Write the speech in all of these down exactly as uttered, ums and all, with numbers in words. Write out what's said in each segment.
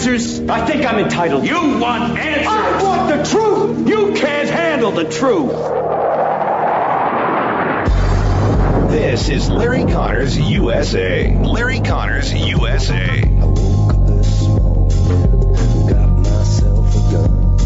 answers? I think I'm entitled. You want answers? I want the truth. You can't handle the truth. This is Larry Connors U S A. Larry Connors U S A. I woke up this morning, got myself a gun.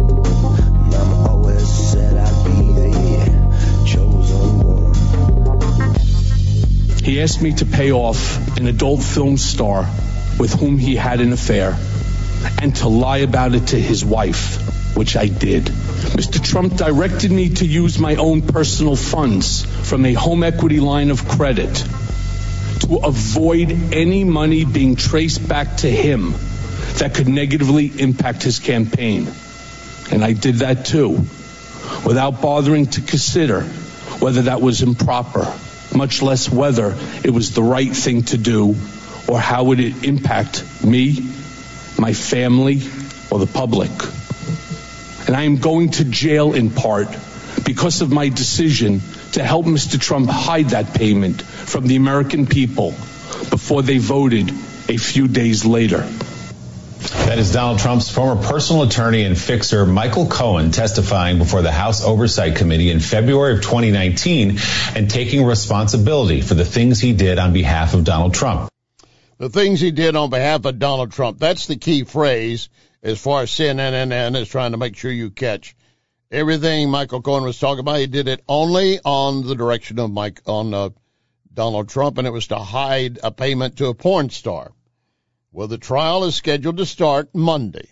Mama always said I'd be the chosen one. He asked me to pay off an adult film star with whom he had an affair and to lie about it to his wife, which I did. Mister Trump directed me to use my own personal funds from a home equity line of credit to avoid any money being traced back to him that could negatively impact his campaign. And I did that too, without bothering to consider whether that was improper, much less whether it was the right thing to do or how would it impact me, my family, or the public. And I am going to jail in part because of my decision to help Mister Trump hide that payment from the American people before they voted a few days later. That is Donald Trump's former personal attorney and fixer, Michael Cohen, testifying before the House Oversight Committee in February of twenty nineteen and taking responsibility for the things he did on behalf of Donald Trump. The things he did on behalf of Donald Trump. That's the key phrase as far as C N N is trying to make sure you catch everything Michael Cohen was talking about. He did it only on the direction of Mike on uh, Donald Trump, and it was to hide a payment to a porn star. Well, the trial is scheduled to start Monday,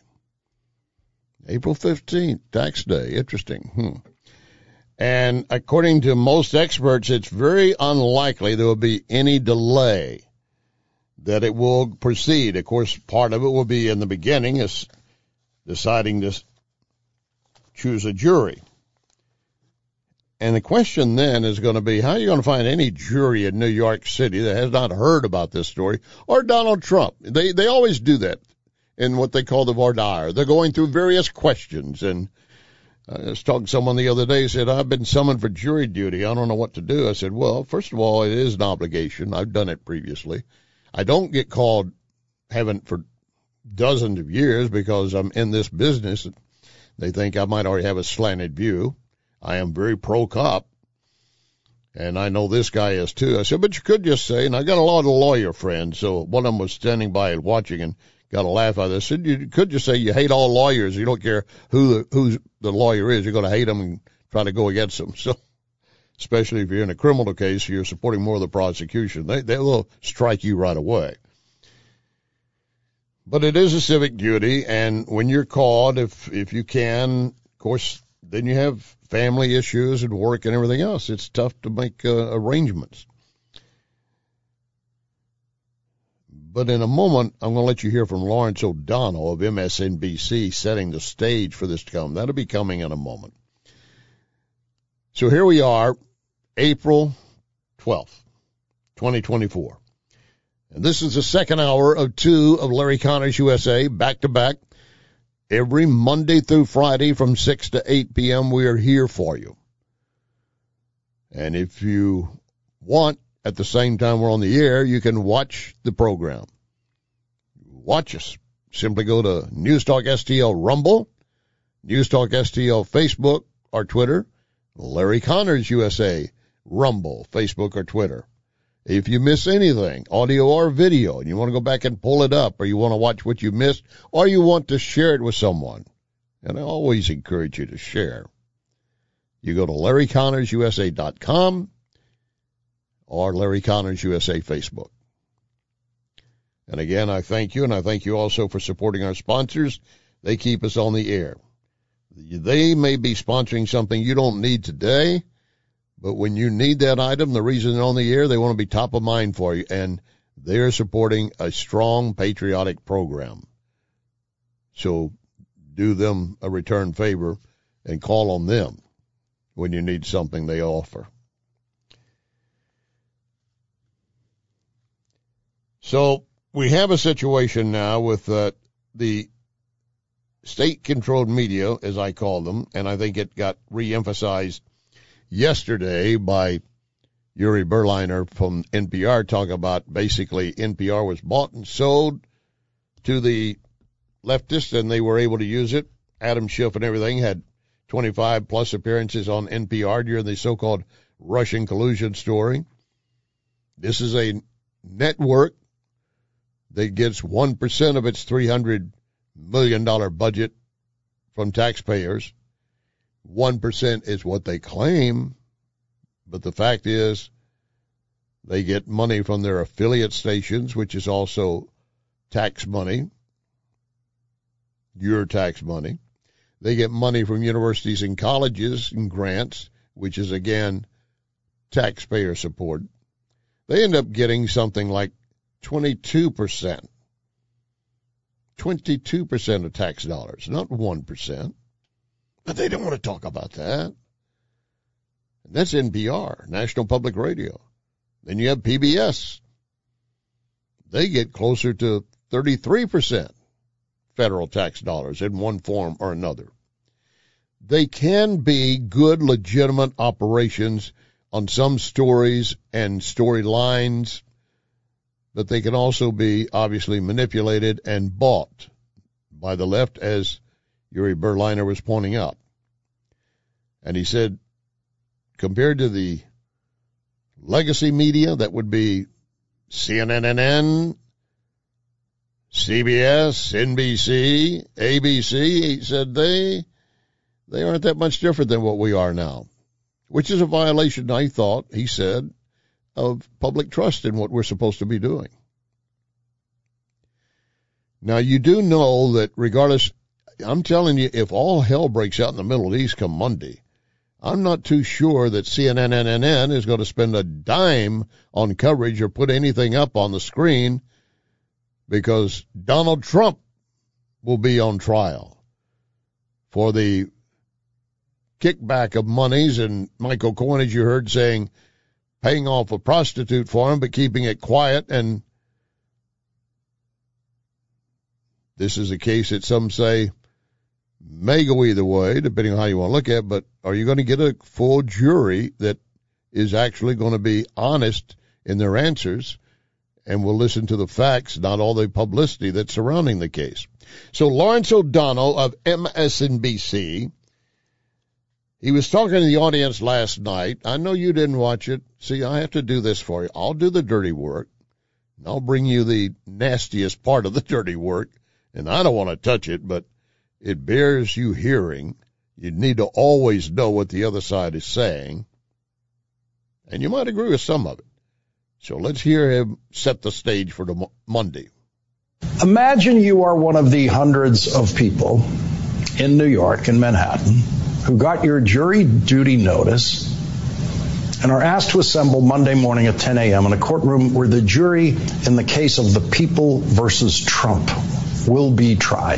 April fifteenth, tax day. Interesting. Hmm. And according to most experts, it's very unlikely there will be any delay, that it will proceed. Of course, part of it will be in the beginning is deciding to choose a jury. And the question then is going to be, how are you going to find any jury in New York City that has not heard about this story, or Donald Trump? They they always do that in what they call the voir dire. They're going through various questions. And I was talking to someone the other day who said, I've been summoned for jury duty. I don't know what to do. I said, well, first of all, it is an obligation. I've done it previously. I don't get called, haven't for dozens of years, because I'm in this business. They think I might already have a slanted view. I am very pro-cop, and I know this guy is too. I said, but you could just say, and I got a lot of lawyer friends, so one of them was standing by and watching and got a laugh out of this. I said, you could just say you hate all lawyers. You don't care who the, who the lawyer is. You're going to hate them and try to go against them. So, especially if you're in a criminal case, you're supporting more of the prosecution. They, they will strike you right away. But it is a civic duty, and when you're called, if if you can, of course, then you have family issues and work and everything else. It's tough to make uh, arrangements. But in a moment, I'm going to let you hear from Lawrence O'Donnell of M S N B C setting the stage for this to come. That'll be coming in a moment. So here we are, April twelfth, twenty twenty-four. And this is the second hour of two of Larry Connors U S A, back-to-back. Every Monday through Friday from six to eight p.m., we are here for you. And if you want, at the same time we're on the air, you can watch the program. Watch us. Simply go to News Talk S T L Rumble, News Talk S T L Facebook or Twitter, Larry Connors U S A, Rumble, Facebook or Twitter. If you miss anything, audio or video, and you want to go back and pull it up, or you want to watch what you missed, or you want to share it with someone, and I always encourage you to share, you go to Larry Connors U S A dot com or Larry Connors U S A Facebook. And again, I thank you, and I thank you also for supporting our sponsors. They keep us on the air. They may be sponsoring something you don't need today, but when you need that item, the reason they're on the air, they want to be top of mind for you, and they're supporting a strong patriotic program. So do them a return favor and call on them when you need something they offer. So we have a situation now with uh, the state-controlled media, as I call them, and I think it got re-emphasized yesterday by Yuri Berliner from N P R, talking about basically N P R was bought and sold to the leftists, and they were able to use it. Adam Schiff and everything had twenty-five plus appearances on N P R during the so-called Russian collusion story. This is a network that gets one percent of its three hundred million dollars budget from taxpayers. one percent is what they claim, but the fact is they get money from their affiliate stations, which is also tax money, your tax money. They get money from universities and colleges and grants, which is, again, taxpayer support. They end up getting something like twenty-two percent. twenty-two percent of tax dollars, not one percent. But they don't want to talk about that. And that's N P R, National Public Radio. Then you have P B S. They get closer to thirty-three percent federal tax dollars in one form or another. They can be good, legitimate operations on some stories and storylines, but they can also be obviously manipulated and bought by the left, as Yuri Berliner was pointing out. And he said, compared to the legacy media, that would be C N N, C B S, N B C, A B C, he said they they aren't that much different than what we are now, which is a violation, I thought, he said, of public trust in what we're supposed to be doing. Now, you do know that regardless, I'm telling you, if all hell breaks out in the Middle East come Monday, I'm not too sure that C N N is going to spend a dime on coverage or put anything up on the screen, because Donald Trump will be on trial for the kickback of monies, and Michael Cohen, as you heard, saying paying off a prostitute for him but keeping it quiet. And this is a case that some say may go either way, depending on how you want to look at it, but are you going to get a full jury that is actually going to be honest in their answers and will listen to the facts, not all the publicity that's surrounding the case? So Lawrence O'Donnell of M S N B C, he was talking to the audience last night. I know you didn't watch it. See, I have to do this for you. I'll do the dirty work. I'll bring you the nastiest part of the dirty work, and I don't want to touch it, but it bears you hearing. You need to always know what the other side is saying, and you might agree with some of it. So let's hear him set the stage for the Monday. Imagine you are one of the hundreds of people in New York, in Manhattan, who got your jury duty notice and are asked to assemble Monday morning at ten a.m. in a courtroom where the jury in the case of the People versus Trump will be tried.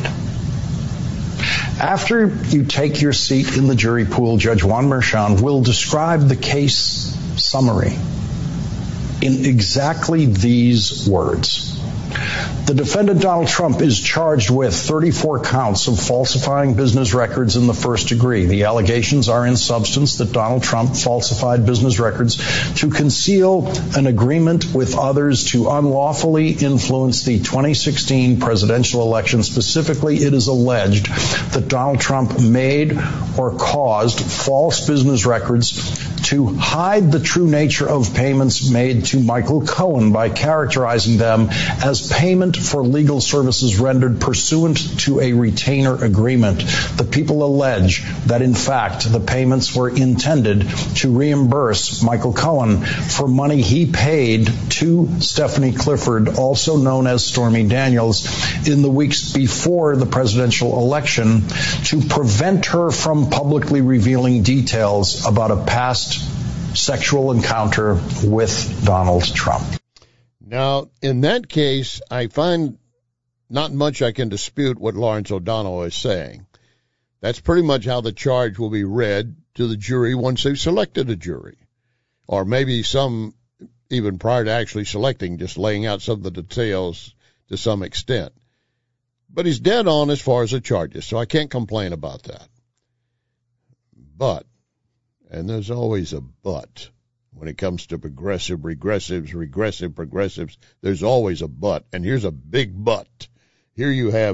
After you take your seat in the jury pool, Judge Juan Merchan will describe the case summary in exactly these words. The defendant, Donald Trump, is charged with thirty-four counts of falsifying business records in the first degree. The allegations are in substance that Donald Trump falsified business records to conceal an agreement with others to unlawfully influence the twenty sixteen presidential election. Specifically, it is alleged that Donald Trump made or caused false business records to hide the true nature of payments made to Michael Cohen by characterizing them as payment for legal services rendered pursuant to a retainer agreement. The People allege that, in fact, the payments were intended to reimburse Michael Cohen for money he paid to Stephanie Clifford, also known as Stormy Daniels, in the weeks before the presidential election to prevent her from publicly revealing details about a past sexual encounter with Donald Trump. Now, in that case, I find not much I can dispute what Lawrence O'Donnell is saying. That's pretty much how the charge will be read to the jury once they've selected a jury. Or maybe some, even prior to actually selecting, just laying out some of the details to some extent. But he's dead on as far as the charges, so I can't complain about that. But, and there's always a but, when it comes to progressive, regressives, regressive, progressives, there's always a but. And here's a big but. Here you have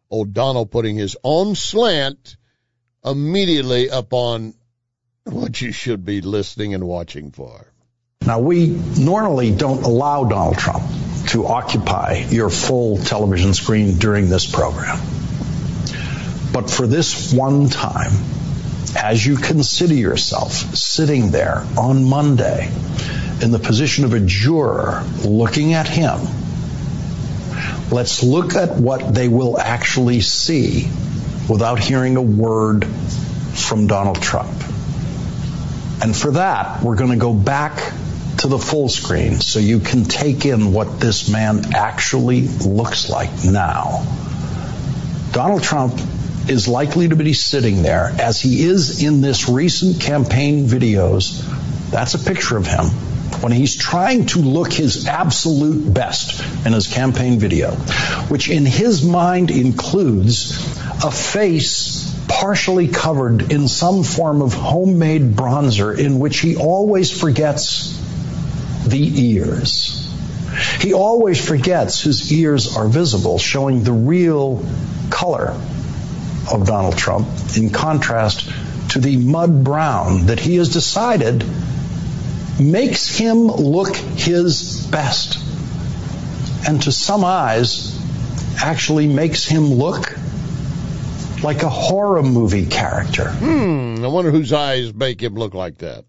O'Donnell putting his own slant immediately upon what you should be listening and watching for. Now, we normally don't allow Donald Trump to occupy your full television screen during this program. But for this one time, as you consider yourself sitting there on Monday in the position of a juror looking at him, let's look at what they will actually see without hearing a word from Donald Trump. And for that, we're going to go back to the full screen so you can take in what this man actually looks like now. Donald Trump is likely to be sitting there as he is in this recent campaign videos. That's a picture of him when he's trying to look his absolute best in his campaign video, which in his mind includes a face partially covered in some form of homemade bronzer in which he always forgets the ears. He always forgets his ears are visible, showing the real color of Donald Trump in contrast to the mud brown that he has decided makes him look his best, and to some eyes actually makes him look like a horror movie character. Hmm, I wonder whose eyes make him look like that.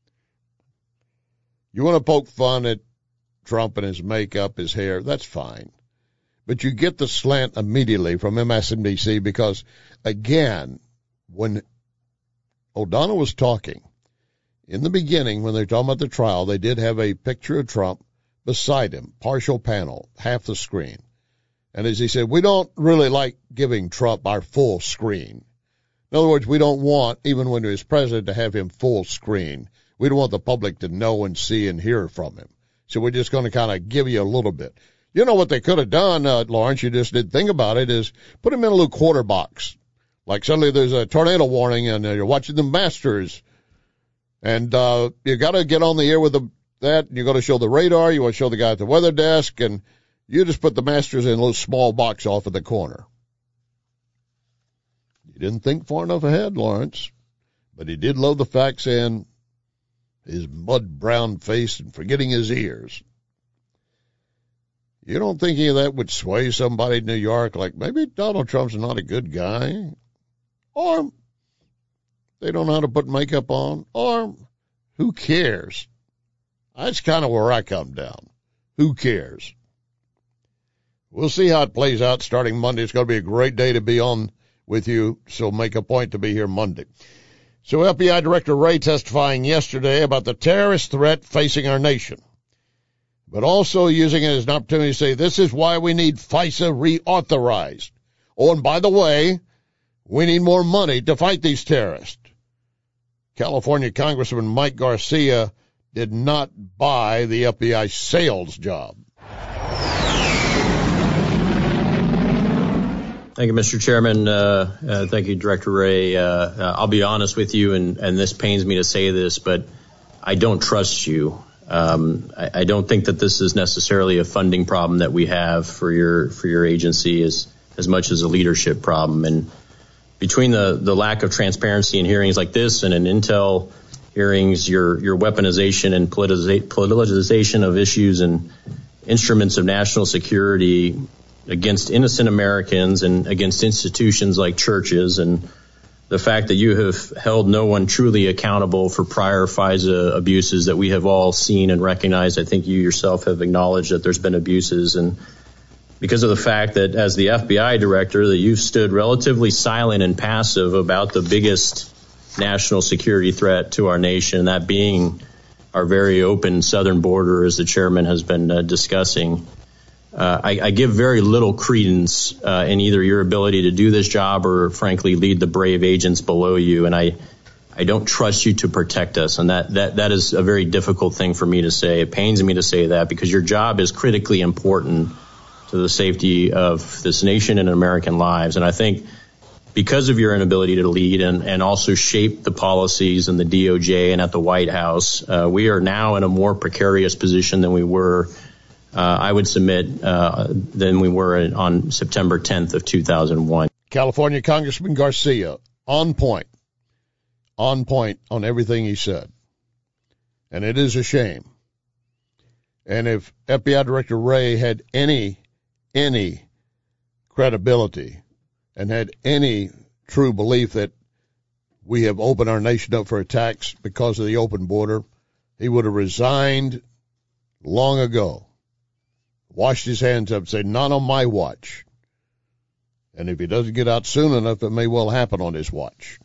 You want to poke fun at Trump and his makeup, his hair, that's fine. But you get the slant immediately from M S N B C because, again, when O'Donnell was talking, in the beginning, when they were talking about the trial, they did have a picture of Trump beside him, partial panel, half the screen. And as he said, we don't really like giving Trump our full screen. In other words, we don't want, even when he was president, to have him full screen. We don't want the public to know and see and hear from him. So we're just going to kind of give you a little bit. You know what they could have done, uh, Lawrence, you just didn't think about it, is put him in a little quarter box. Like suddenly there's a tornado warning and uh, you're watching the Masters. And uh, you got to get on the air with the, that. You got to show the radar. You want to show the guy at the weather desk. And you just put the Masters in a little small box off in the corner. You didn't think far enough ahead, Lawrence. But he did load the facts in, his mud-brown face and forgetting his ears. You don't think any of that would sway somebody in New York? Like maybe Donald Trump's not a good guy? Or they don't know how to put makeup on? Or who cares? That's kind of where I come down. Who cares? We'll see how it plays out starting Monday. It's going to be a great day to be on with you, so make a point to be here Monday. So F B I Director Wray testifying yesterday about the terrorist threat facing our nation, but also using it as an opportunity to say this is why we need FISA reauthorized. Oh, and by the way, we need more money to fight these terrorists. California Congressman Mike Garcia did not buy the F B I sales job. Thank you, Mister Chairman. Uh, uh, thank you, Director Wray. Uh, uh, I'll be honest with you, and, and this pains me to say this, but I don't trust you. Um, I, I don't think that this is necessarily a funding problem that we have for your for your agency as as much as a leadership problem. And between the, the lack of transparency in hearings like this and in Intel hearings, your your weaponization and politiza- politicization of issues and instruments of national security against innocent Americans and against institutions like churches, and the fact that you have held no one truly accountable for prior FISA abuses that we have all seen and recognized. I think you yourself have acknowledged that there's been abuses, and because of the fact that as the F B I director that you've stood relatively silent and passive about the biggest national security threat to our nation, that being our very open southern border, as the chairman has been uh, discussing. Uh, I, I give very little credence uh, in either your ability to do this job or, frankly, lead the brave agents below you. And I, I don't trust you to protect us. And that, that, that is a very difficult thing for me to say. It pains me to say that because your job is critically important to the safety of this nation and American lives. And I think because of your inability to lead and, and also shape the policies in the D O J and at the White House, uh, we are now in a more precarious position than we were uh, I would submit, uh, than we were on September tenth of two thousand one. California Congressman Garcia, on point, on point on everything he said. And it is a shame. And if F B I Director Wray had any, any credibility and had any true belief that we have opened our nation up for attacks because of the open border, he would have resigned long ago, washed his hands up and said, not on my watch. And if he doesn't get out soon enough, it may well happen on his watch.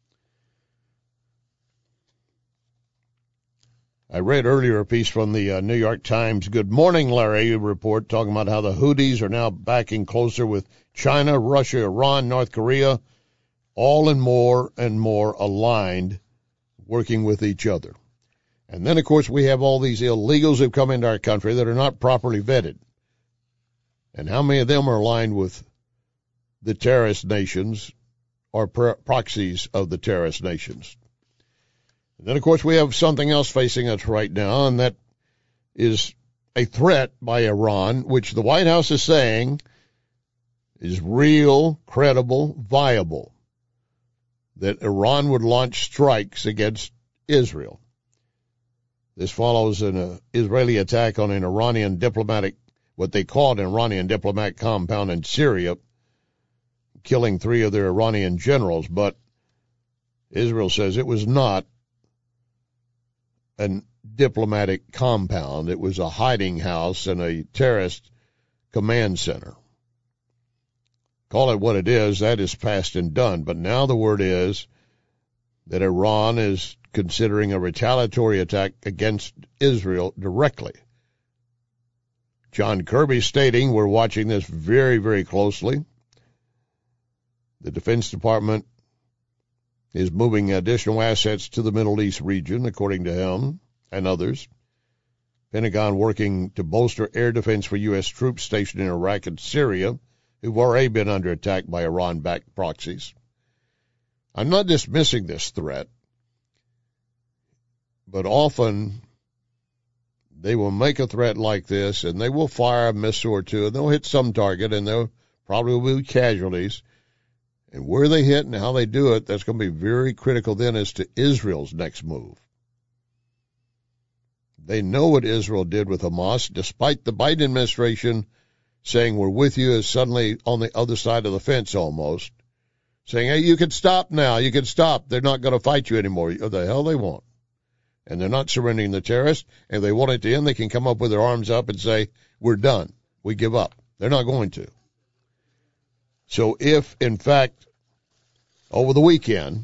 I read earlier a piece from the uh, New York Times Good Morning Larry report talking about how the Houthis are now backing closer with China, Russia, Iran, North Korea, all and more and more aligned, working with each other. And then, of course, we have all these illegals who've come into our country that are not properly vetted. And how many of them are aligned with the terrorist nations or pro- proxies of the terrorist nations? And then, of course, we have something else facing us right now, and that is a threat by Iran, which the White House is saying is real, credible, viable, that Iran would launch strikes against Israel. This follows an uh, Israeli attack on an Iranian diplomatic, what they called an Iranian diplomatic compound in Syria, killing three of their Iranian generals, but Israel says it was not a diplomatic compound. It was a hiding house and a terrorist command center. Call it what it is, that is past and done. But now the word is that Iran is considering a retaliatory attack against Israel directly. John Kirby stating, we're watching this very, very closely. The Defense Department is moving additional assets to the Middle East region, according to him and others. Pentagon working to bolster air defense for U S troops stationed in Iraq and Syria, who've already been under attack by Iran-backed proxies. I'm not dismissing this threat, but often they will make a threat like this, and they will fire a missile or two, and they'll hit some target, and there probably will be casualties. And where they hit and how they do it, that's going to be very critical then as to Israel's next move. They know what Israel did with Hamas, despite the Biden administration saying we're with you, is suddenly on the other side of the fence almost, saying, hey, you can stop now, you can stop. They're not going to fight you anymore. Oh, the hell they won't. And they're not surrendering the terrorists. And if they want it to end, they can come up with their arms up and say, we're done. We give up. They're not going to. So if, in fact, over the weekend,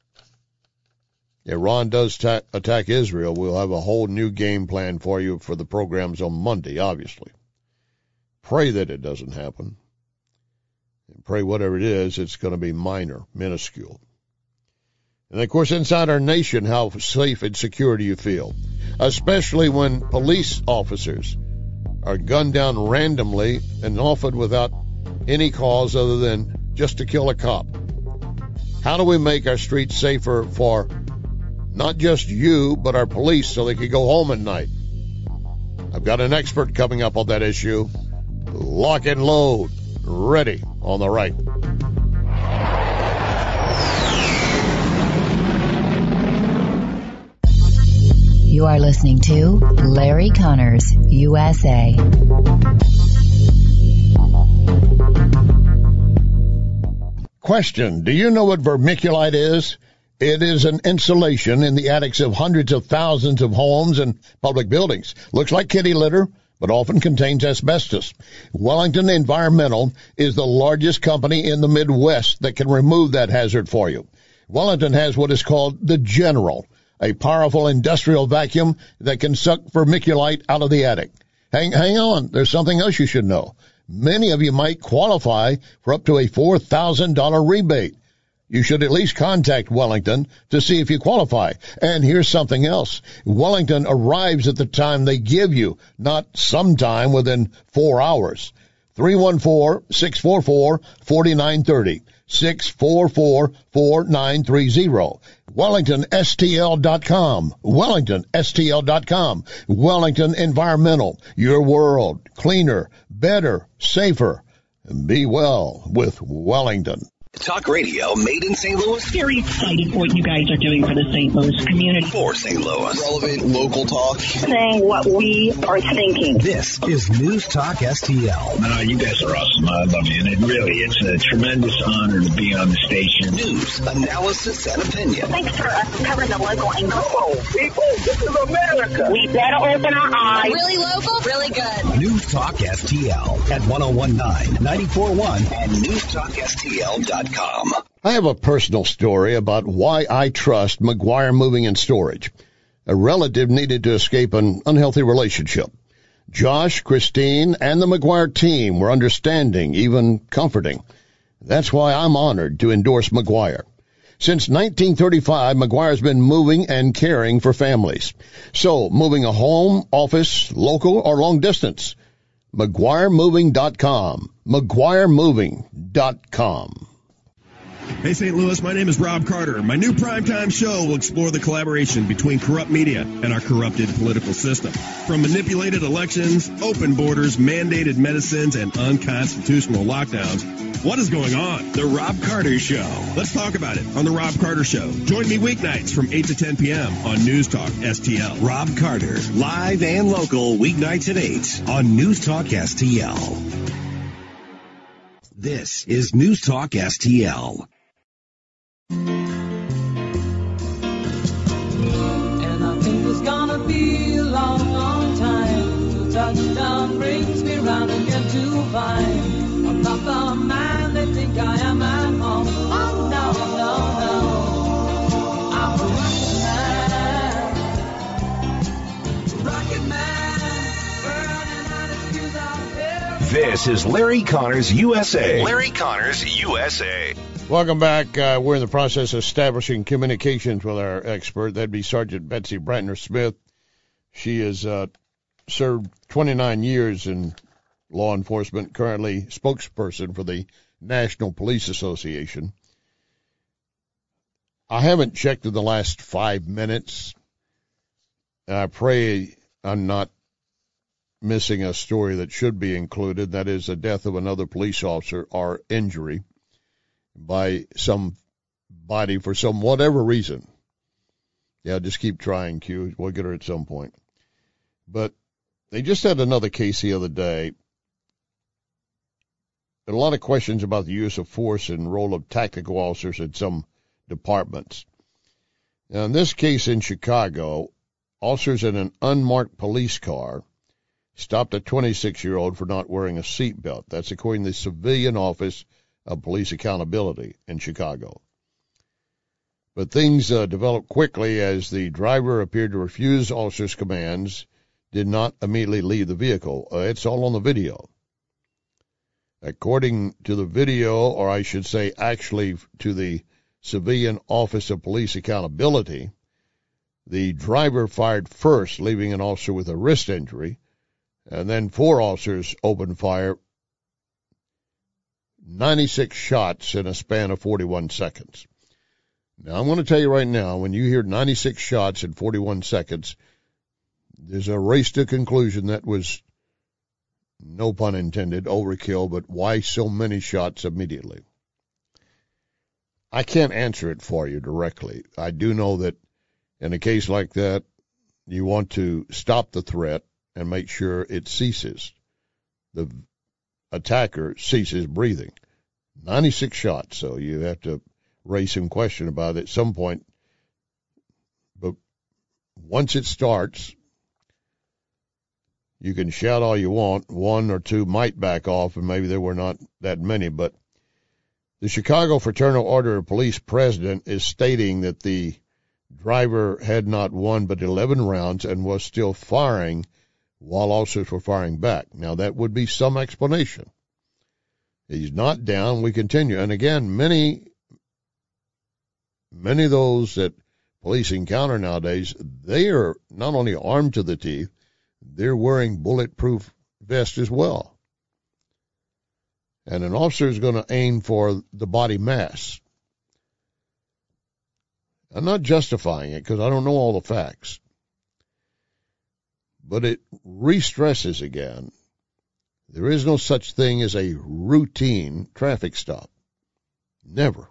Iran does ta- attack Israel, we'll have a whole new game plan for you for the programs on Monday, obviously. Pray that it doesn't happen. And pray whatever it is, it's going to be minor, minuscule. And, of course, inside our nation, how safe and secure do you feel? Especially when police officers are gunned down randomly and often without any cause other than just to kill a cop. How do we make our streets safer for not just you, but our police so they can go home at night? I've got an expert coming up on that issue. Lock and load. Ready on the right. You are listening to Larry Connors, U S A. Question, do you know what vermiculite is? It is an insulation in the attics of hundreds of thousands of homes and public buildings. Looks like kitty litter, but often contains asbestos. Wellington Environmental is the largest company in the Midwest that can remove that hazard for you. Wellington has what is called the General, a powerful industrial vacuum that can suck vermiculite out of the attic. Hang, hang on, there's something else you should know. Many of you might qualify for up to a four thousand dollars rebate. You should at least contact Wellington to see if you qualify. And here's something else. Wellington arrives at the time they give you, not sometime within four hours. three one four, six four four, four nine three zero. six four four, four nine three zero. Wellington S T L dot com. Wellington S T L dot com. Wellington Environmental. Your world. Cleaner, better, safer. Be well with Wellington. Talk radio made in Saint Louis. Very excited for what you guys are doing for the Saint Louis community. For Saint Louis. Relevant local talk. Saying what we are thinking. This is News Talk S T L. No, you guys are awesome. I love you. And it really, it's a tremendous honor to be on the station. News, analysis, and opinion. Thanks for us covering the local angle. Come on, people. This is America. We better open our eyes. Really local, really good. News Talk S T L at ten nineteen, ninety-four point one and news talk S T L dot com. I have a personal story about why I trust McGuire Moving and Storage. A relative needed to escape an unhealthy relationship. Josh, Christine, and the McGuire team were understanding, even comforting. That's why I'm honored to endorse McGuire. Since nineteen thirty-five, McGuire's been moving and caring for families. So, moving a home, office, local, or long distance, McGuire Moving dot com. McGuire Moving dot com. Hey, Saint Louis, my name is Rob Carter. My new primetime show will explore the collaboration between corrupt media and our corrupted political system. From manipulated elections, open borders, mandated medicines, and unconstitutional lockdowns, what is going on? The Rob Carter Show. Let's talk about it on The Rob Carter Show. Join me weeknights from eight to ten p.m. on News Talk S T L. Rob Carter, live and local, weeknights at eight on News Talk S T L. This is News Talk S T L. And I think it's gonna be a long, long time till touchdown brings me round again to find I'm not the man they think I am at home. Oh no, no, no, I'm a rocket man, rocket man, burning out his fuse out there. This is Larry Connors U S A. Larry Connors U S A. Welcome back. Uh, we're in the process of establishing communications with our expert. That'd be Sergeant Betsy Brantner Smith. She has uh, served twenty-nine years in law enforcement, currently spokesperson for the National Police Association. I haven't checked in the last five minutes. I pray I'm not missing a story that should be included. That is the death of another police officer or injury by somebody for some whatever reason. Yeah, just keep trying, Q. We'll get her at some point. But they just had another case the other day. There are a lot of questions about the use of force and role of tactical officers in some departments. Now, in this case in Chicago, officers in an unmarked police car stopped a twenty-six-year-old for not wearing a seatbelt. That's according to the Civilian Office of Police Accountability in Chicago. But things uh, developed quickly as the driver appeared to refuse officers' commands, did not immediately leave the vehicle. Uh, it's all on the video. According to the video, or I should say actually to the Civilian Office of Police Accountability, the driver fired first, leaving an officer with a wrist injury, and then four officers opened fire, ninety-six shots in a span of forty-one seconds. Now, I'm going to tell you right now, when you hear ninety-six shots in forty-one seconds, there's a race to conclusion that was, no pun intended, overkill, but why so many shots immediately? I can't answer it for you directly. I do know that in a case like that, you want to stop the threat and make sure it ceases. The attacker ceases breathing. ninety-six shots, so you have to raise some question about it at some point. But once it starts, you can shout all you want. One or two might back off, and maybe there were not that many. But the Chicago Fraternal Order of Police president is stating that the driver had not one but eleven rounds and was still firing while officers were firing back. Now, that would be some explanation. He's not down. We continue. And again, many, many of those that police encounter nowadays, they are not only armed to the teeth, they're wearing bulletproof vests as well. And an officer is going to aim for the body mass. I'm not justifying it because I don't know all the facts. But it re-stresses again. There is no such thing as a routine traffic stop. Never.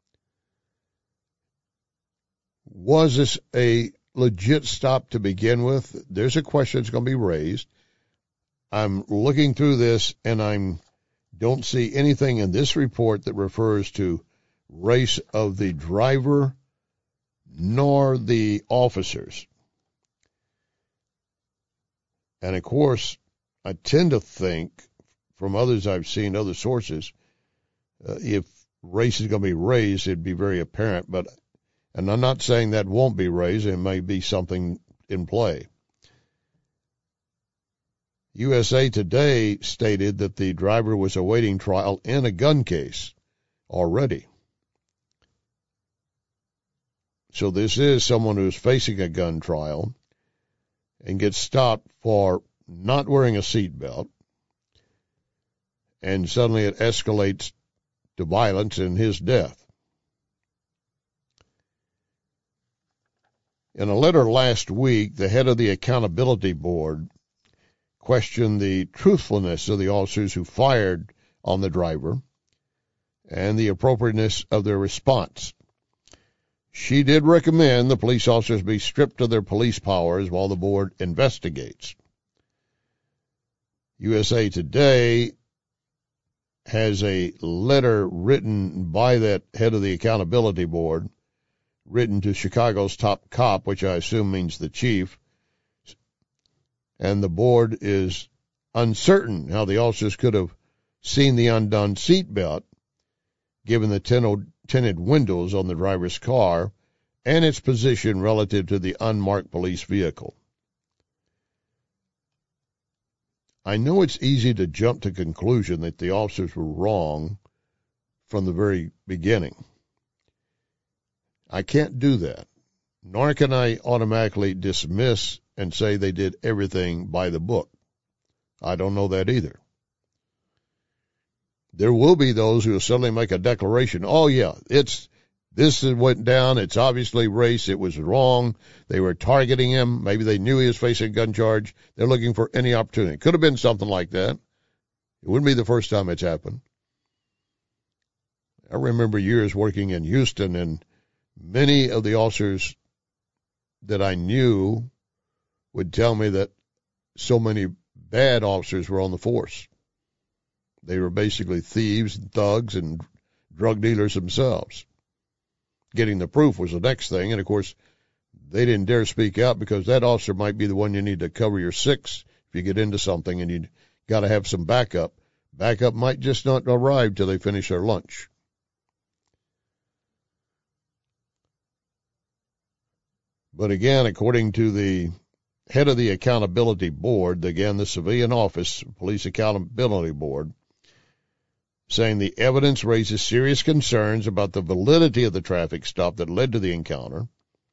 Was this a legit stop to begin with? There's a question that's going to be raised. I'm looking through this and I don't see anything in this report that refers to race of the driver nor the officers. And of course, I tend to think, from others I've seen, other sources, uh, if race is going to be raised, it'd be very apparent. But, and I'm not saying that won't be raised. It may be something in play. U S A Today stated that the driver was awaiting trial in a gun case already. So this is someone who's facing a gun trial and gets stopped for not wearing a seatbelt, and suddenly it escalates to violence and his death. In a letter last week, the head of the Accountability Board questioned the truthfulness of the officers who fired on the driver and the appropriateness of their response. She did recommend the police officers be stripped of their police powers while the board investigates. U S A Today has a letter written by that head of the Accountability Board, written to Chicago's top cop, which I assume means the chief, and the board is uncertain how the officers could have seen the undone seatbelt, given the tinted windows on the driver's car and its position relative to the unmarked police vehicle. I know it's easy to jump to the conclusion that the officers were wrong from the very beginning. I can't do that, nor can I automatically dismiss and say they did everything by the book. I don't know that either. There will be those who will suddenly make a declaration, oh yeah, it's this went down, it's obviously race, it was wrong, they were targeting him, maybe they knew he was facing a gun charge, they're looking for any opportunity. Could have been something like that. It wouldn't be the first time it's happened. I remember years working in Houston, and many of the officers that I knew would tell me that so many bad officers were on the force. They were basically thieves and thugs and drug dealers themselves. Getting the proof was the next thing, and of course, they didn't dare speak out because that officer might be the one you need to cover your six if you get into something, and you got to have some backup. Backup might just not arrive till they finish their lunch. But again, according to the head of the Accountability Board, again, the Civilian Office Police Accountability Board, saying the evidence raises serious concerns about the validity of the traffic stop that led to the encounter,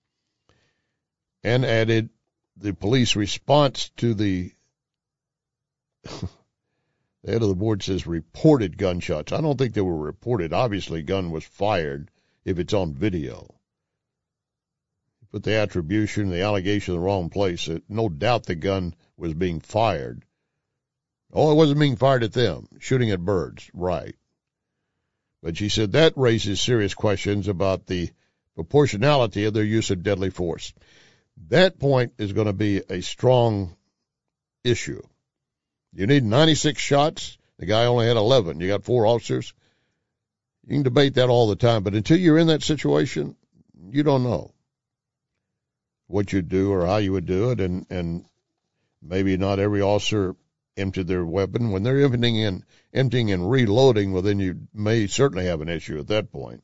and added the police response to the, the head of the board says reported gunshots. I don't think they were reported. Obviously, gun was fired if it's on video. Put the attribution, the allegation in the wrong place. No doubt the gun was being fired. Oh, it wasn't being fired at them. Shooting at birds, right. But she said that raises serious questions about the proportionality of their use of deadly force. That point is going to be a strong issue. You need ninety-six shots. The guy only had eleven. You got four officers. You can debate that all the time, but until you're in that situation, you don't know what you'd do or how you would do it, and, and maybe not every officer emptied their weapon. When they're emptying and, emptying and reloading, well, then you may certainly have an issue at that point.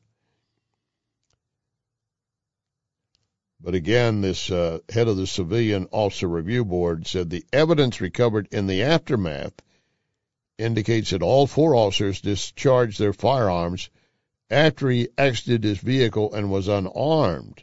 But again, this uh, head of the Civilian Officer Review Board said the evidence recovered in the aftermath indicates that all four officers discharged their firearms after he exited his vehicle and was unarmed.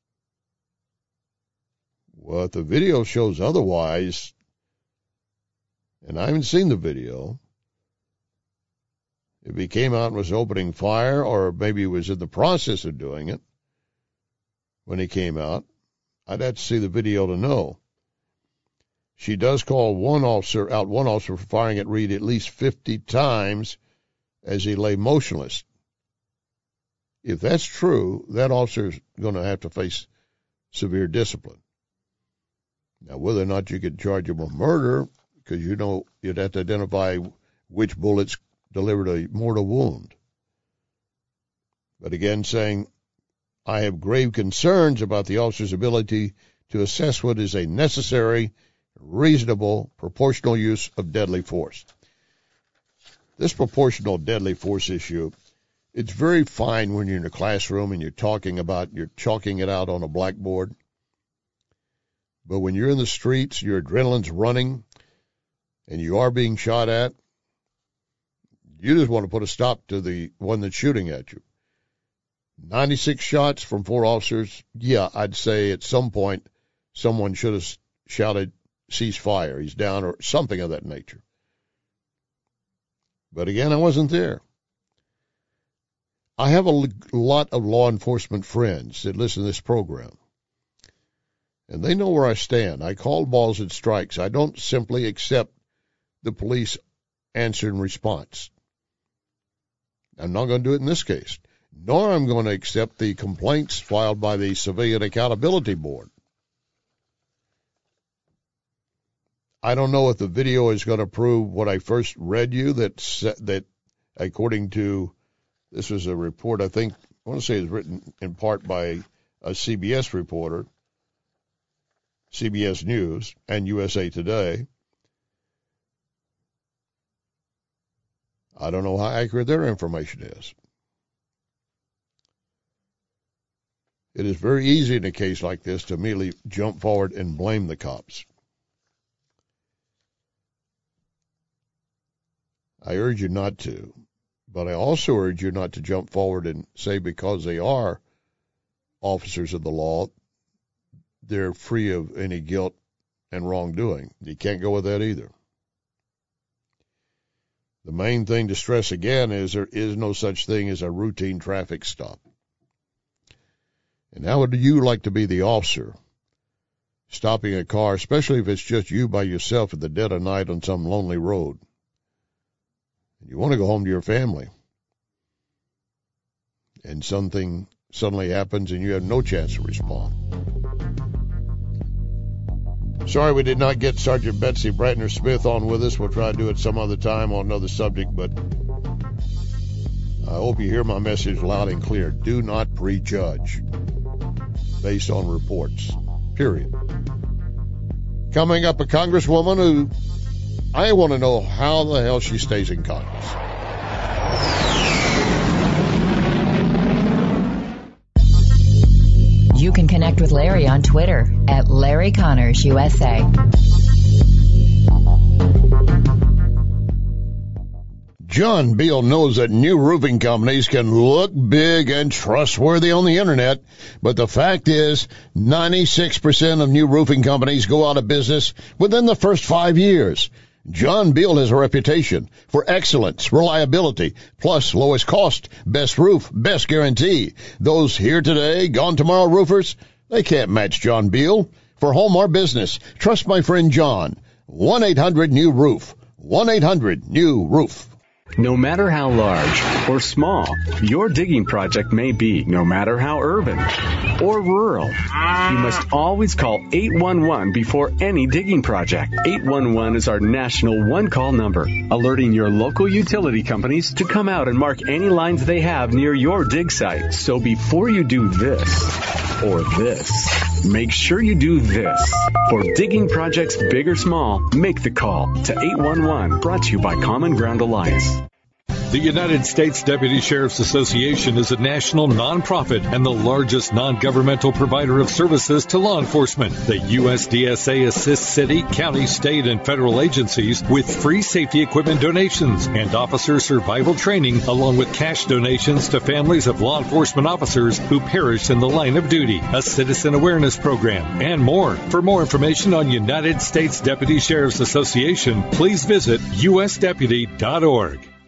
Well, if the video shows otherwise, and I haven't seen the video, If he came out and was opening fire, or maybe he was in the process of doing it when he came out, I'd have to see the video to know. She does call one officer out, one officer for firing at Reed at least fifty times as he lay motionless. If that's true, that officer is going to have to face severe discipline. Now, whether or not you could charge him with murder, because you know you'd have to identify which bullets delivered a mortal wound. But again, saying, I have grave concerns about the officer's ability to assess what is a necessary, reasonable, proportional use of deadly force. This proportional deadly force issue, it's very fine when you're in a classroom and you're talking about, you're chalking it out on a blackboard. But when you're in the streets, your adrenaline's running, and you are being shot at, you just want to put a stop to the one that's shooting at you. ninety-six shots from four officers, yeah, I'd say at some point someone should have shouted, cease fire, he's down, or something of that nature. But again, I wasn't there. I have a lot of law enforcement friends that listen to this program, and they know where I stand. I call balls and strikes. I don't simply accept the police answer and response. I'm not going to do it in this case, nor I'm going to accept the complaints filed by the Civilian Accountability Board. I don't know if the video is going to prove what I first read you, that, that according to, this was a report, I think, I want to say it was written in part by a C B S reporter, C B S News, and U S A Today. I don't know how accurate their information is. It is very easy in a case like this to immediately jump forward and blame the cops. I urge you not to, but I also urge you not to jump forward and say because they are officers of the law, they're free of any guilt and wrongdoing. You can't go with that either. The main thing to stress again is there is no such thing as a routine traffic stop. And how would you like to be the officer stopping a car, especially if it's just you by yourself at the dead of night on some lonely road? You want to go home to your family, and something suddenly happens and you have no chance to respond. Sorry we did not get Sergeant Betsy Bratner Smith on with us. We'll try to do it some other time on another subject, but I hope you hear my message loud and clear. Do not prejudge based on reports, period. Coming up, a congresswoman who I want to know how the hell she stays in Congress. You can connect with Larry on Twitter at Larry Connors U S A. John Beal knows that new roofing companies can look big and trustworthy on the internet, but the fact is ninety-six percent of new roofing companies go out of business within the first five years. John Beal has a reputation for excellence, reliability, plus lowest cost, best roof, best guarantee. Those here today, gone tomorrow roofers, they can't match John Beal. For home or business, trust my friend John. one eight hundred new roof. one eight hundred new roof. No matter how large or small your digging project may be, no matter how urban or rural, you must always call eight one one before any digging project. eight one one is our national one-call number, alerting your local utility companies to come out and mark any lines they have near your dig site. So before you do this or this, make sure you do this. For digging projects big or small, make the call to eight one one, brought to you by Common Ground Alliance. The United States Deputy Sheriff's Association is a national nonprofit and the largest non-governmental provider of services to law enforcement. The U S D S A assists city, county, state, and federal agencies with free safety equipment donations and officer survival training, along with cash donations to families of law enforcement officers who perished in the line of duty, a citizen awareness program, and more. For more information on United States Deputy Sheriff's Association, please visit U S deputy dot org.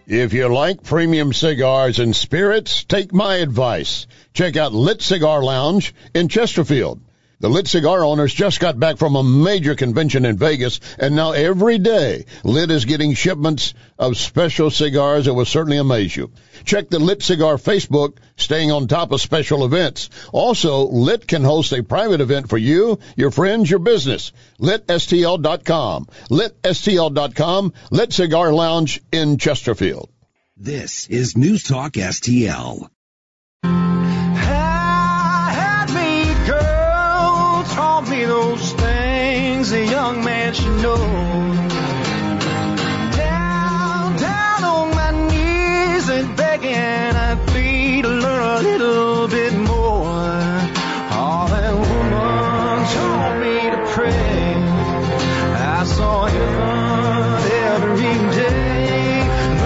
If you like premium cigars and spirits, take my advice. Check out Lit Cigar Lounge in Chesterfield. The Lit Cigar owners just got back from a major convention in Vegas, and now every day, Lit is getting shipments of special cigars that will certainly amaze you. Check the Lit Cigar Facebook, staying on top of special events. Also, Lit can host a private event for you, your friends, your business. Lit S T L dot com. Lit S T L dot com. Lit Cigar Lounge in Chesterfield. This is News Talk S T L. Taught me those things a young man should know. Down, down on my knees and begging I plead to learn a little bit more. Oh, that woman taught me to pray. I saw heaven every day, and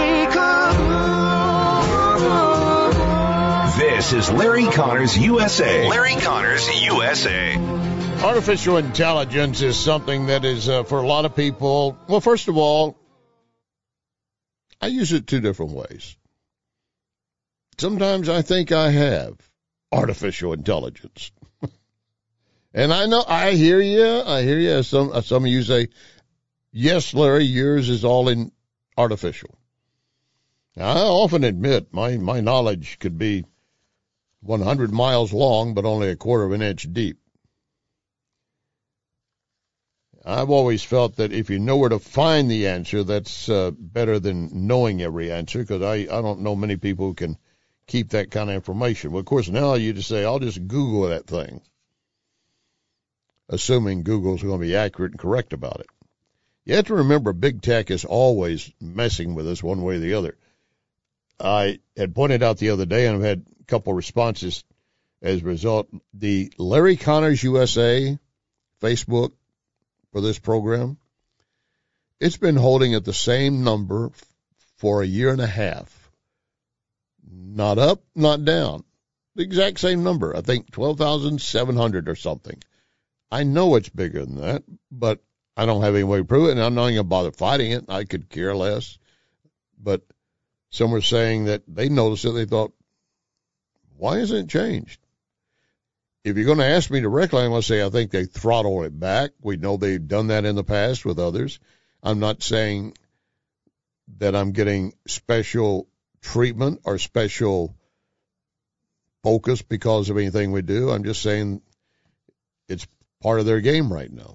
all she could do. This is Larry Connors U S A. Larry Connors U S A. Artificial intelligence is something that is, uh, for a lot of people, well, first of all, I use it two different ways. Sometimes I think I have artificial intelligence. And I know, I hear you, I hear you. Some, some of you say, yes, Larry, yours is all in artificial. Now, I often admit my, my knowledge could be one hundred miles long, but only a quarter of an inch deep. I've always felt that if you know where to find the answer, that's uh, better than knowing every answer, because I, I don't know many people who can keep that kind of information. Well, of course, now you just say, I'll just Google that thing, assuming Google's going to be accurate and correct about it. You have to remember, big tech is always messing with us one way or the other. I had pointed out the other day, and I've had a couple responses as a result, the Larry Connors U S A Facebook for this program, it's been holding at the same number for a year and a half. Not up, not down. The exact same number. I think twelve thousand seven hundred or something. I know it's bigger than that, but I don't have any way to prove it, and I'm not going to bother fighting it. I could care less. But some were saying that they noticed it. They thought, why hasn't it changed? If you're going to ask me directly, I'm going to say I think they throttle it back. We know they've done that in the past with others. I'm not saying that I'm getting special treatment or special focus because of anything we do. I'm just saying it's part of their game right now.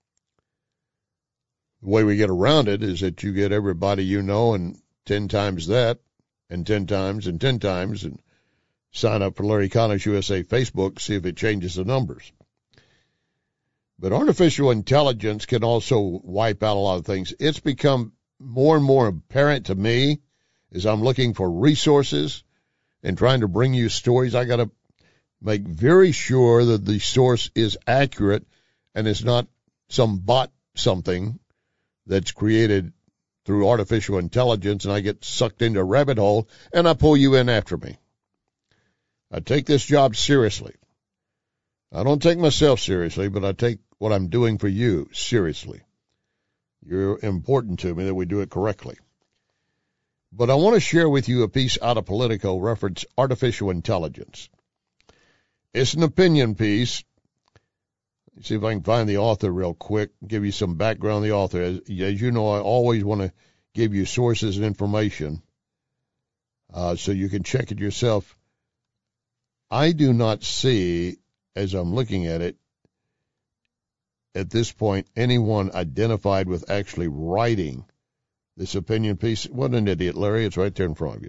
The way we get around it is that you get everybody you know and ten times that and ten times and ten times and sign up for Larry Connors U S A Facebook, see if it changes the numbers. But artificial intelligence can also wipe out a lot of things. It's become more and more apparent to me as I'm looking for resources and trying to bring you stories. I got to make very sure that the source is accurate and it's not some bot something that's created through artificial intelligence, and I get sucked into a rabbit hole and I pull you in after me. I take this job seriously. I don't take myself seriously, but I take what I'm doing for you seriously. You're important to me that we do it correctly. But I want to share with you a piece out of Politico reference artificial intelligence. It's an opinion piece. Let's see if I can find the author real quick, give you some background on the author. As, as you know, I always want to give you sources and information uh, so you can check it yourself. I do not see, as I'm looking at it, at this point, anyone identified with actually writing this opinion piece. What an idiot, Larry. It's right there in front of you.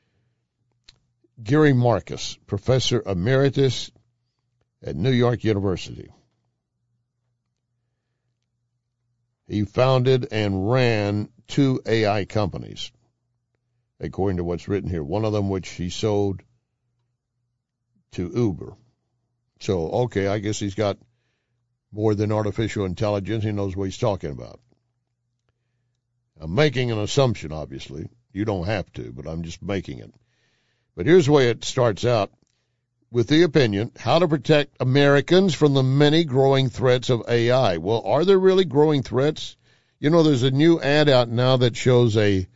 Gary Marcus, Professor Emeritus at New York University. He founded and ran two A I companies, according to what's written here. One of them which he sold to Uber. So, okay, I guess he's got more than artificial intelligence. He knows what he's talking about. I'm making an assumption, obviously. You don't have to, but I'm just making it. But here's the way it starts out with the opinion, how to protect Americans from the many growing threats of A I. Well, are there really growing threats? You know, there's a new ad out now that shows a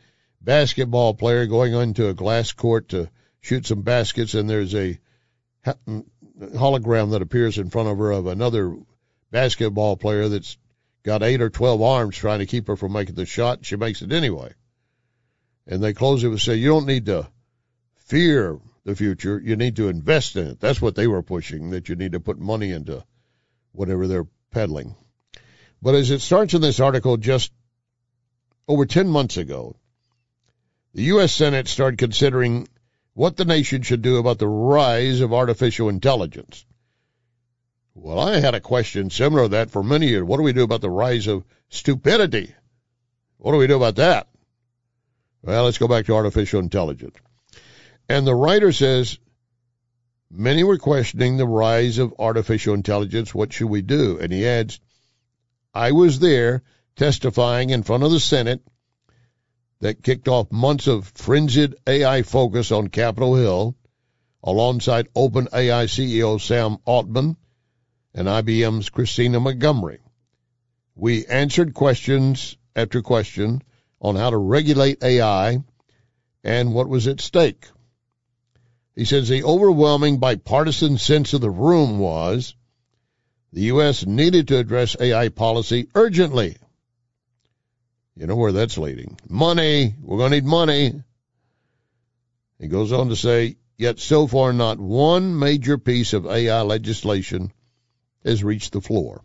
basketball player going into a glass court to shoot some baskets, and there's a hologram that appears in front of her of another basketball player that's got eight or twelve arms trying to keep her from making the shot. She makes it anyway. And they close it with say, you don't need to fear the future. You need to invest in it. That's what they were pushing, that you need to put money into whatever they're peddling. But as it starts in this article, just over ten months ago, the U S Senate started considering what the nation should do about the rise of artificial intelligence. Well, I had a question similar to that for many years. What do we do about the rise of stupidity? What do we do about that? Well, let's go back to artificial intelligence. And the writer says, many were questioning the rise of artificial intelligence. What should we do? And he adds, I was there testifying in front of the Senate that kicked off months of frenzied A I focus on Capitol Hill alongside OpenAI C E O Sam Altman and I B M's Christina Montgomery. We answered questions after question on how to regulate A I and what was at stake. He says the overwhelming bipartisan sense of the room was the U S needed to address A I policy urgently. You know where that's leading. Money. We're going to need money. He goes on to say, yet so far not one major piece of A I legislation has reached the floor.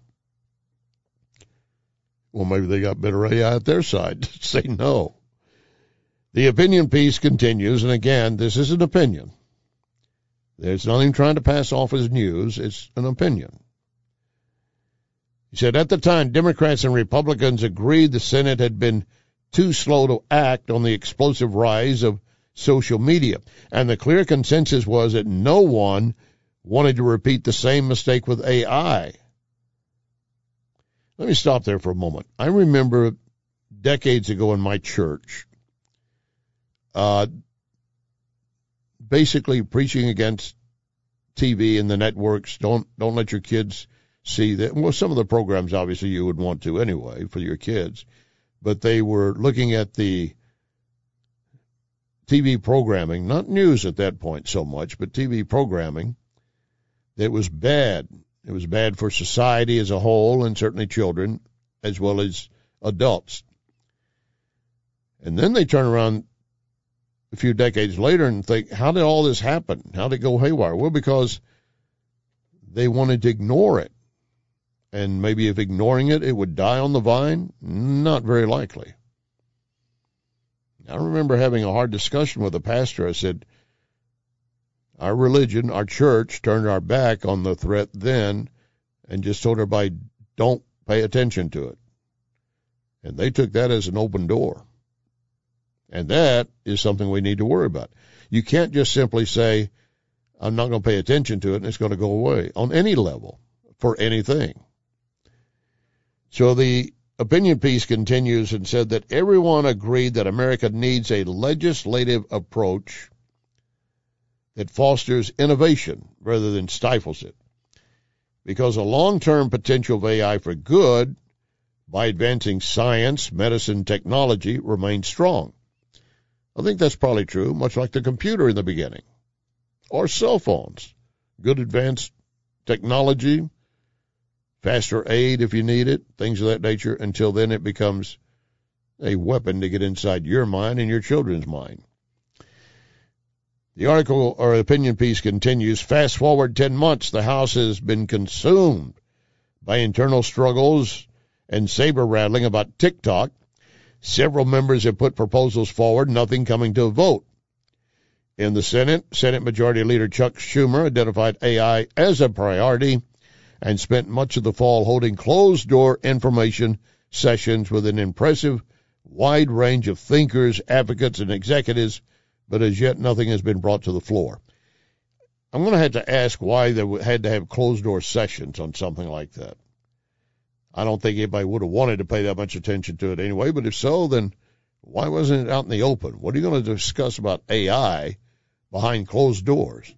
Well, maybe they got better A I at their side. Say no. The opinion piece continues, and again, this is an opinion. There's nothing trying to pass off as news. It's an opinion. He said, at the time, Democrats and Republicans agreed the Senate had been too slow to act on the explosive rise of social media, and the clear consensus was that no one wanted to repeat the same mistake with A I. Let me stop there for a moment. I remember decades ago in my church, uh, basically preaching against T V and the networks. Don't don't let your kids see that. Well, some of the programs, obviously, you would want to anyway for your kids. But they were looking at the T V programming, not news at that point so much, but T V programming that was bad. It was bad for society as a whole and certainly children as well as adults. And then they turn around a few decades later and think, how did all this happen? How did it go haywire? Well, because they wanted to ignore it. And maybe if ignoring it, it would die on the vine? Not very likely. I remember having a hard discussion with a pastor. I said, our religion, our church, turned our back on the threat then and just told everybody, don't pay attention to it. And they took that as an open door. And that is something we need to worry about. You can't just simply say, I'm not going to pay attention to it and it's going to go away on any level for anything. So the opinion piece continues and said that everyone agreed that America needs a legislative approach that fosters innovation rather than stifles it, because a long-term potential of A I for good by advancing science, medicine, technology remains strong. I think that's probably true, much like the computer in the beginning, or cell phones. Good advanced technology, faster aid if you need it, things of that nature. Until then, it becomes a weapon to get inside your mind and your children's mind. The article or opinion piece continues, fast forward ten months, the House has been consumed by internal struggles and saber-rattling about TikTok. Several members have put proposals forward, nothing coming to a vote. In the Senate, Senate Majority Leader Chuck Schumer identified A I as a priority and spent much of the fall holding closed-door information sessions with an impressive wide range of thinkers, advocates, and executives, but as yet nothing has been brought to the floor. I'm going to have to ask why they had to have closed-door sessions on something like that. I don't think anybody would have wanted to pay that much attention to it anyway, but if so, then why wasn't it out in the open? What are you going to discuss about A I behind closed doors?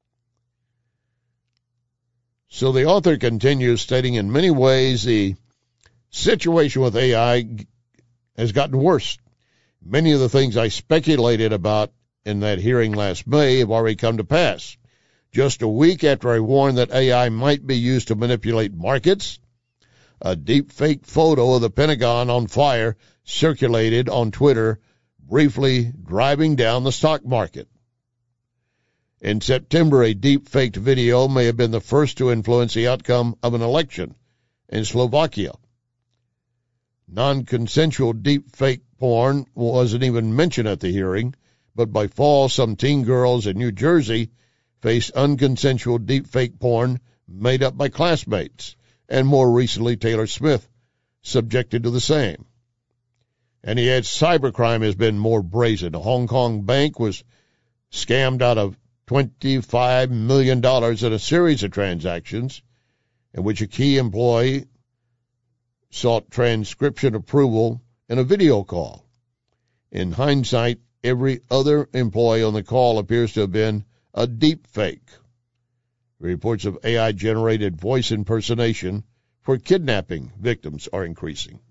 So the author continues, stating in many ways the situation with A I has gotten worse. Many of the things I speculated about in that hearing last May have already come to pass. Just a week after I warned that A I might be used to manipulate markets, a deep fake photo of the Pentagon on fire circulated on Twitter, briefly driving down the stock market. In September, a deep faked video may have been the first to influence the outcome of an election in Slovakia. Non-consensual deep fake porn wasn't even mentioned at the hearing, but by fall, some teen girls in New Jersey faced unconsensual deep fake porn made up by classmates, and more recently Taylor Swift subjected to the same. And he adds cybercrime has been more brazen. A Hong Kong bank was scammed out of twenty-five million dollars in a series of transactions in which a key employee sought transcription approval in a video call. In hindsight, every other employee on the call appears to have been a deep fake. Reports of A I-generated voice impersonation for kidnapping victims are increasing.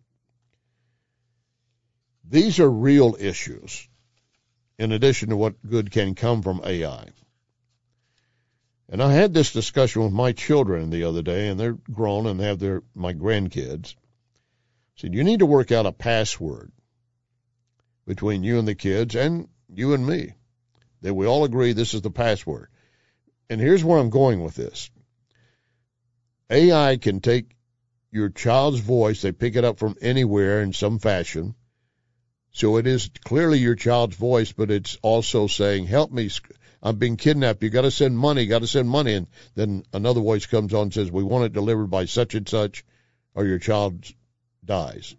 These are real issues, in addition to what good can come from A I. And I had this discussion with my children the other day, and they're grown and have their my grandkids. I said, you need to work out a password between you and the kids and you and me, that we all agree this is the password. And here's where I'm going with this. A I can take your child's voice, they pick it up from anywhere in some fashion, so it is clearly your child's voice, but it's also saying, help me, I'm being kidnapped, you got to send money, got to send money. And then another voice comes on and says, we want it delivered by such and such, or your child dies.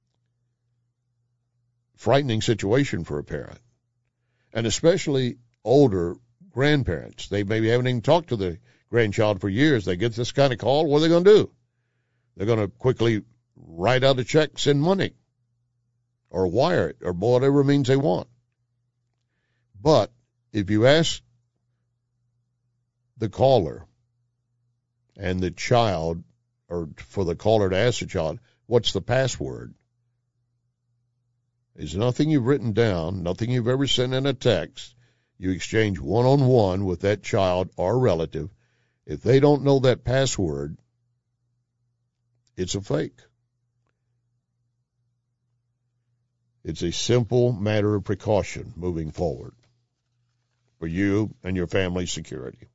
Frightening situation for a parent, and especially older grandparents. They maybe haven't even talked to the grandchild for years. They get this kind of call, what are they going to do? They're going to quickly write out a check, send money, or wire it, or whatever means they want. But if you ask the caller and the child, or for the caller to ask the child, what's the password? There's nothing you've written down, nothing you've ever sent in a text. You exchange one-on-one with that child or relative. If they don't know that password, it's a fake. It's a simple matter of precaution moving forward for you and your family's security.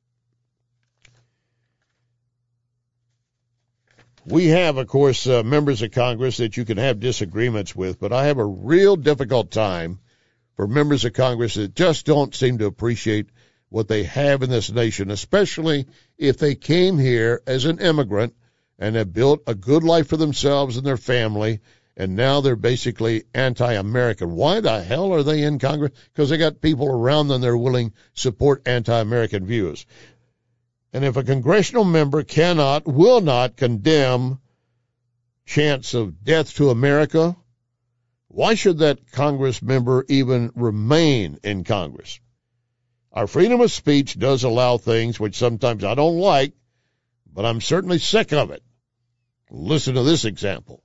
We have, of course, uh, members of Congress that you can have disagreements with, but I have a real difficult time for members of Congress that just don't seem to appreciate what they have in this nation, especially if they came here as an immigrant and have built a good life for themselves and their family, and now they're basically anti-American. Why the hell are they in Congress? Because they got people around them that are willing to support anti-American views. And if a congressional member cannot, will not condemn chants of death to America, why should that Congress member even remain in Congress? Our freedom of speech does allow things which sometimes I don't like, but I'm certainly sick of it. Listen to this example.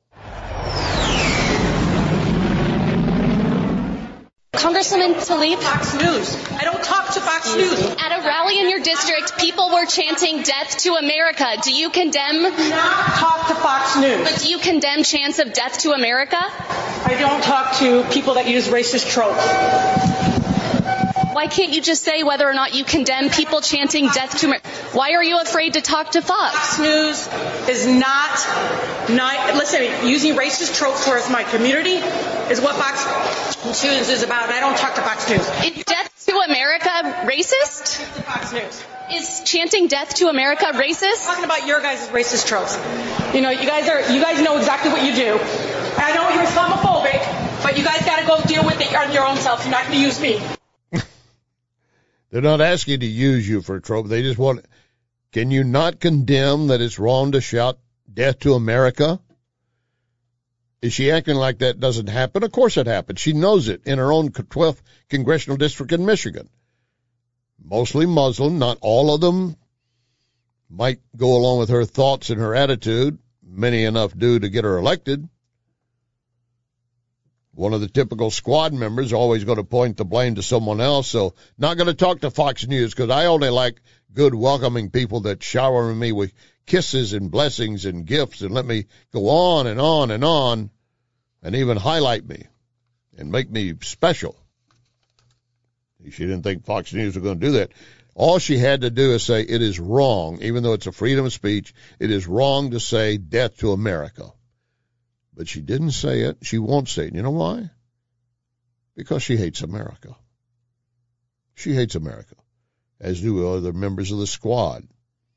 Congresswoman Tlaib. Fox News. I don't talk to Fox News. At a rally in your district, people were chanting death to America. Do you condemn? I do not talk to Fox News. But do you condemn chants of death to America? I don't talk to people that use racist tropes. Why can't you just say whether or not you condemn people chanting death to America? Why are you afraid to talk to Fox? Fox News is not, not listen, using racist tropes towards my community is what Fox News is about. I don't talk to Fox News. Is death to America racist? Fox News. Is chanting death to America racist? I'm talking about your guys' racist tropes. You know, you guys are, you guys know exactly what you do. I know you're Islamophobic, but you guys got to go deal with it on your own self. You're not going to use me. They're not asking to use you for a trope. They just want, can you not condemn that it's wrong to shout death to America? Is she acting like that doesn't happen? Of course it happens. She knows it in her own twelfth congressional district in Michigan. Mostly Muslim, not all of them might go along with her thoughts and her attitude. Many enough do to get her elected. One of the typical squad members always going to point the blame to someone else, so not going to talk to Fox News because I only like good, welcoming people that shower me with kisses and blessings and gifts and let me go on and on and on and even highlight me and make me special. She didn't think Fox News was going to do that. All she had to do is say it is wrong, even though it's a freedom of speech, it is wrong to say death to America. But she didn't say it. She won't say it. You know why? Because she hates America. She hates America, as do other members of the squad.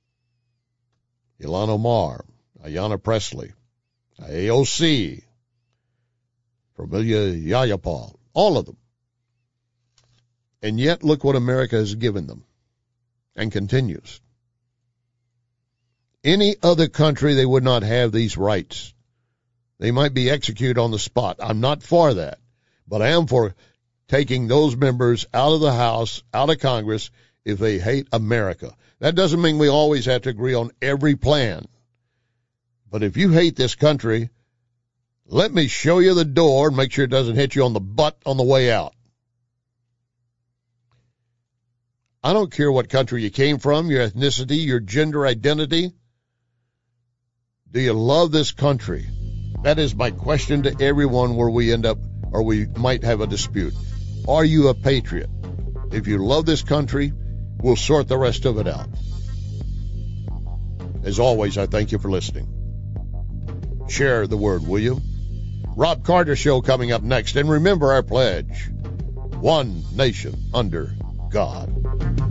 Ilhan Omar, Ayanna Pressley, A O C, Familia Yayapal, all of them. And yet, look what America has given them and continues. Any other country, they would not have these rights. They might be executed on the spot. I'm not for that, but I am for taking those members out of the House, out of Congress, if they hate America. That doesn't mean we always have to agree on every plan. But if you hate this country, let me show you the door and make sure it doesn't hit you on the butt on the way out. I don't care what country you came from, your ethnicity, your gender identity. Do you love this country? That is my question to everyone where we end up, or we might have a dispute. Are you a patriot? If you love this country, we'll sort the rest of it out. As always, I thank you for listening. Share the word, will you? Rob Carter Show coming up next. And remember our pledge. One nation under God.